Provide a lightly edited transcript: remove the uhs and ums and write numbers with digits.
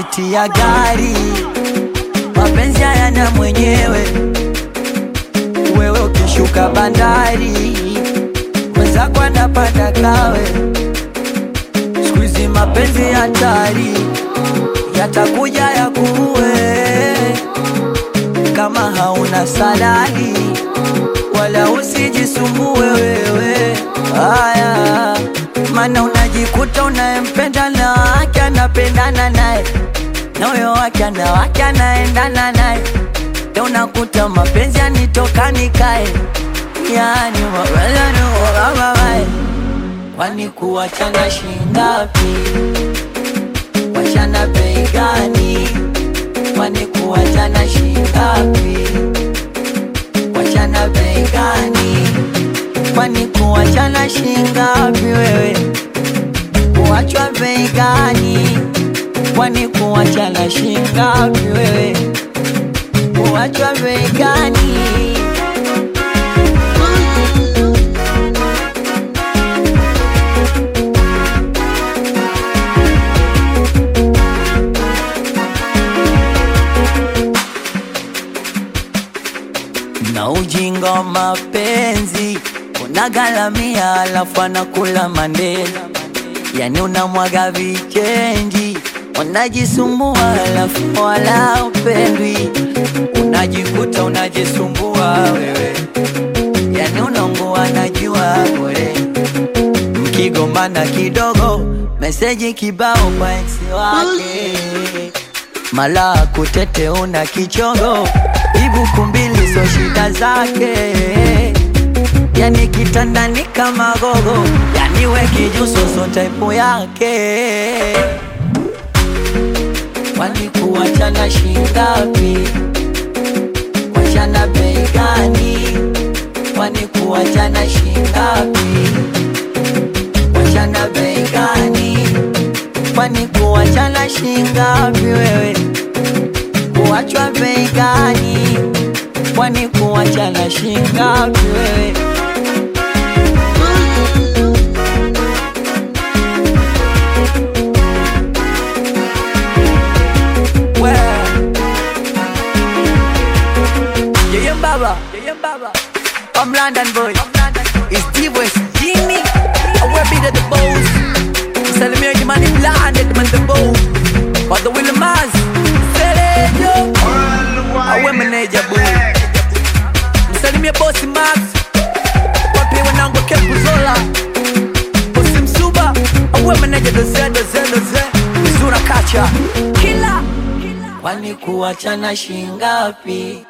buti ya gari, mapenzi hayana mwenyewe. Wewe ukishuka bandari, mwenzako anapanda kawe. Siku hizi mapenzi hatari, yatakuja yakuue. Kama hauna salali, wala usijisumbue wewe. Haya, maana unajikuta unayempenda na wake anapendana naye, na huyo wake anaendana naye. Leo unakuta mapenzi yanitoka nikae. Yani mapenzi wae, kwani kuachana shingapi? Wachana bei gani? Kwani kuachana shingapi? Wachana bei gani? Kwani kuachana shingapi wewe? Kuachwa bei gani? Kwani kuachana shingapi wewe? Kuachwa bei gani? Na ujinga mapenzi unagalamia, alafu anakula mandela. Yani unamwaga vichenji, unajisumbua alafu wala upendwi. Unajikuta unajisumbua wewe, yani unaungua najua bure. Mkigombana kidogo, meseji kibao kwa ex wake. Mala kutete una kichongo, ibuku mbili so shida zake. Yani kitandani kama gogo, yani we kijuso so type yake. Kwani kuachana shingapi? Kuachana bei gani? Kwani kuachana shingapi? Kuachana bei gani? Kwani kuachana shingapi wewe? Kuachwa bei gani? Kwani kuachana shingapi wewe? Yeah, Baba, I'm London boy. It's D-West, Jimmy. I will be the boss. Salimia the man in London, man the boss. But the Willie Maz, Selejo. I will manage a boy. Salimia bossy Max. Wapi wanangu kepu zola. Bossy Msuba. I will manage the Z. Mizura kacha. Killer. Kwani kuachana shingapi?